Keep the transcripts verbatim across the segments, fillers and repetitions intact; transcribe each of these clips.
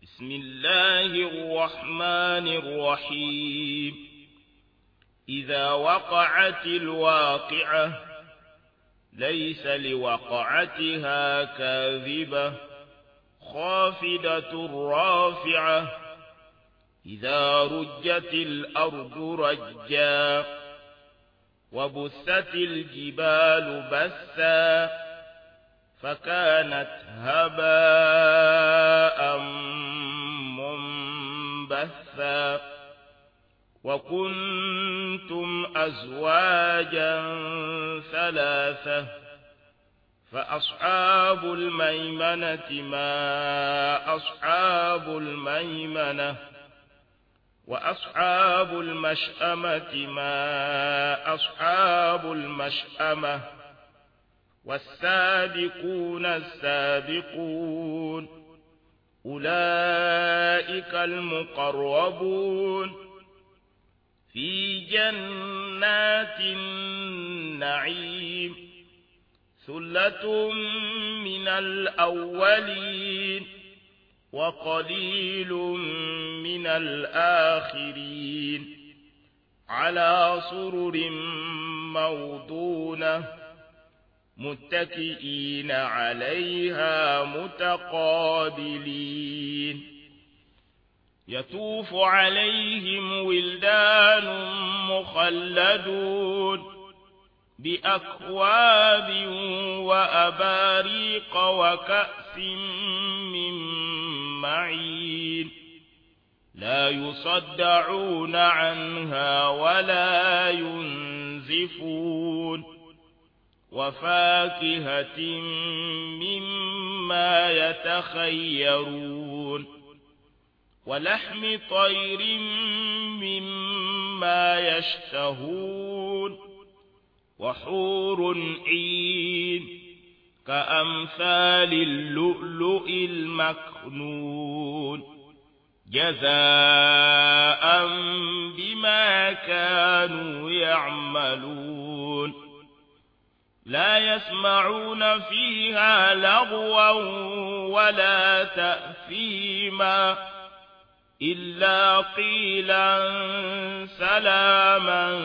بسم الله الرحمن الرحيم إذا وقعت الواقعة ليس لوقعتها كاذبة خافضة رافعة إذا رجت الأرض رجا وبست الجبال بثا فكانت هباء منبثا وكنتم أزواجا ثلاثة فأصحاب الميمنة ما أصحاب الميمنة وأصحاب المشأمة ما أصحاب المشأمة والسابقون السابقون أولئك المقربون في جنات النعيم ثلة من الأولين وقليل من الآخرين على سرر موضونة متكئين عليها متقابلين يطوف عليهم ولدان مخلدون بأكواب وأباريق وكأس من معين لا يصدعون عنها ولا ينزفون وفاكهة مما يتخيرون ولحم طير مما يشتهون وحور عين كأمثال اللؤلؤ المكنون جزاء بما كانوا يعملون لا يسمعون فيها لغوا ولا تأثيما إلا قيلا سلاما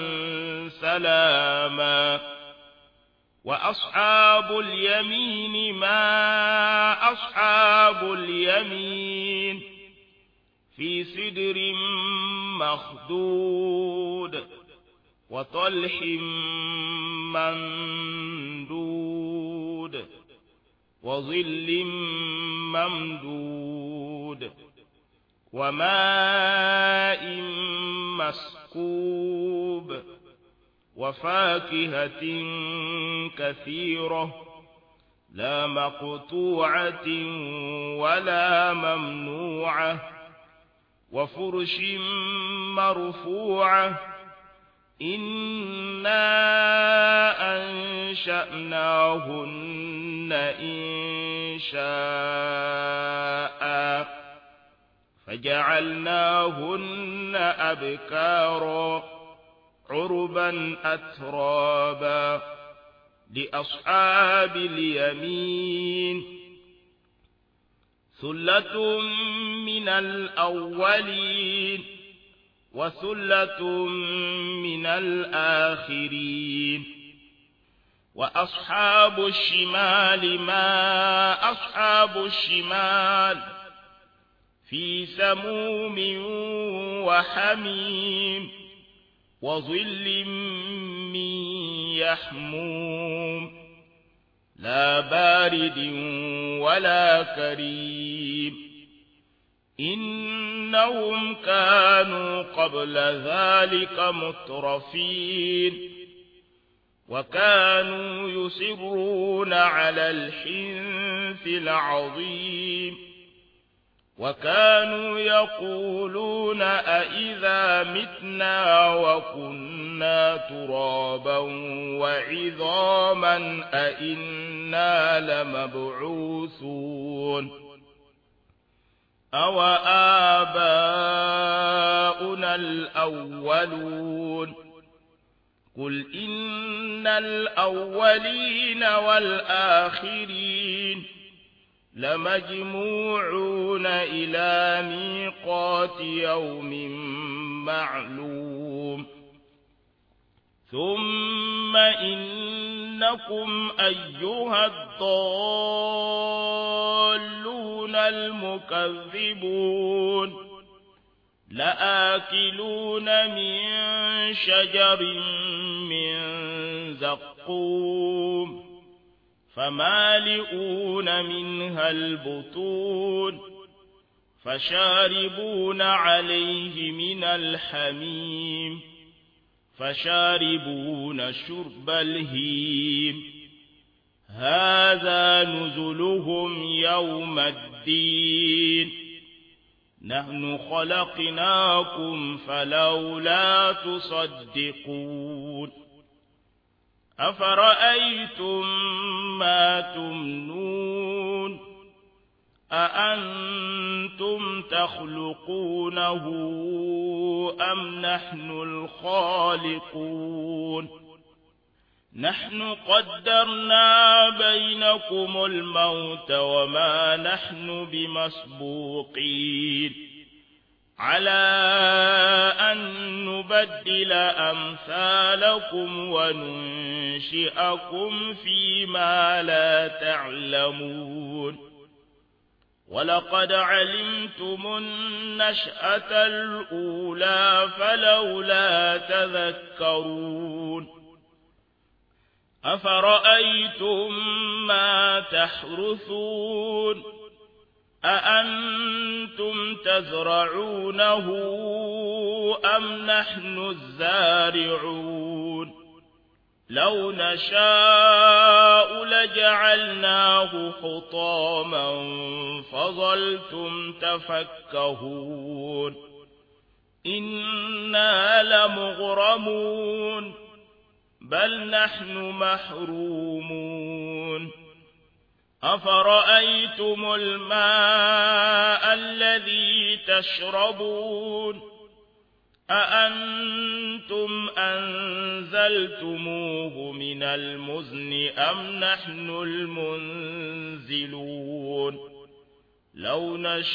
سلاما وأصحاب اليمين ما أصحاب اليمين في سدر مخضود وطلح ممدود وظل ممدود وماء مسكوب وفاكهة كثيرة لا مقطوعة ولا ممنوعة وفرش مرفوعة إنا أنشأناهن إن شاء فجعلناهن أبكارا عربا أترابا لأصحاب اليمين ثلة من الأولين وثلة من الآخرين وأصحاب الشمال ما أصحاب الشمال في سموم وحميم وظل من يحموم لا بارد ولا كريم إنهم كانوا قبل ذلك مترفين وكانوا يصرون على الحنث العظيم وكانوا يقولون أئذا متنا وكنا ترابا وعظاما أئنا لمبعوثون أو آباؤنا الأولون قل إن الأولين والآخرين لمجموعون إلى ميقات يوم معلوم ثم إنكم أيها الضالون المكذبون لآكلون من شجر من زقوم فمالئون منها البطون فشاربون عليه من الحميم فشاربون شرب الهيم هذا نزلهم يوم الدين نحن خلقناكم فلولا تصدقون أفرأيتم ما تمنون أأنتم تخلقونه أم نحن الخالقون نحن قدرنا بينكم الموت وما نحن بمسبوقين على أن نبدل أمثالكم وننشئكم فيما لا تعلمون ولقد علمتم النشأة الأولى فلولا تذكرون أفرأيتم ما تحرثون أأنتم تزرعونه أم نحن الزارعون لو نشاء لجعلناه حطاما فظلتم تفكهون إنا لمغرمون بل نحن محرومون أفرأيتم الماء الذي تشربون أأنتم أنزلتموه من المزن أم نحن المنزلون لو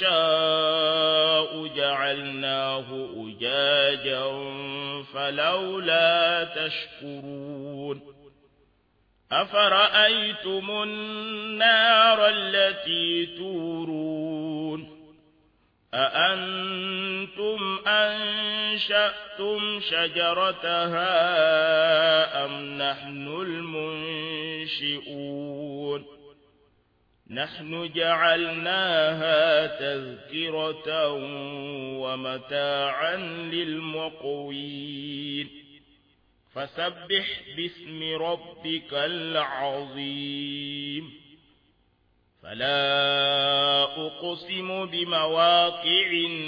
نشاء جعلناه أجاجا فلولا تشكرون أفرأيتم النار التي تورون أأنتم أنشأتم شجرتها أم نحن المنشئون نحن جعلناها تذكرة ومتاعا للمقوين فسبح باسم ربك العظيم فلا أقسم بمواقع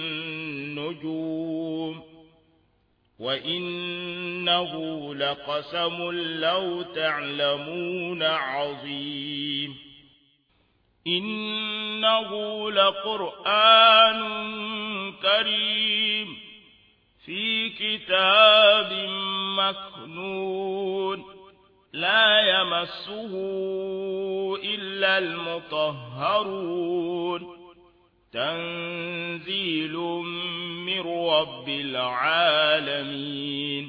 النجوم وإنه لقسم لو تعلمون عظيم إنه لقرآن كريم في كتاب مكنون لا يمسه إلا المطهرون تنزيل من رب العالمين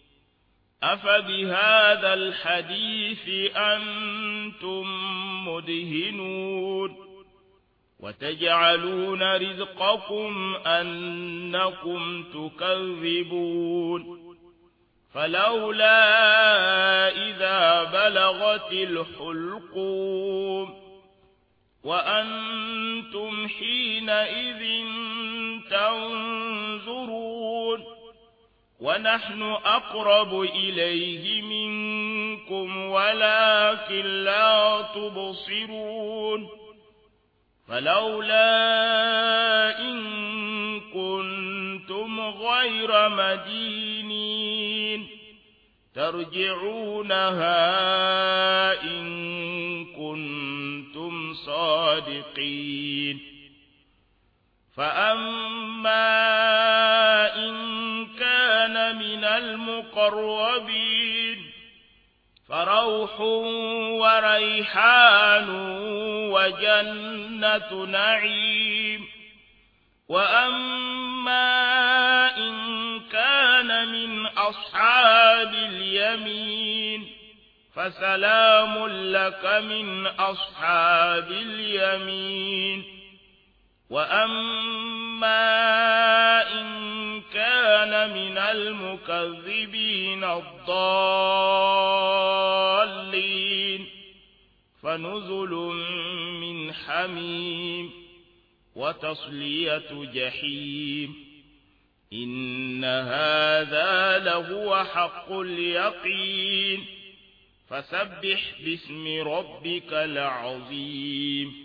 أفبهذا الحديث أنتم مدهنون وتجعلون رزقكم أنكم تكذبون فلولا إذا بلغت الحلقوم وأنتم حينئذ تنظرون ونحن أقرب إليه منكم ولكن لا تبصرون فلولا إن كنتم غير مدينين ترجعونها إن كنتم صادقين فأما إن كان من المقربين فرب فروح وريحان وجنة نعيم. وأما إن كان من أصحاب اليمين فسلام لك من أصحاب اليمين. وأما إن كان من المكذبين الضالين فنزل من حميم وتصلية جحيم. إن هذا لهو حق اليقين. فسبح باسم ربك العظيم.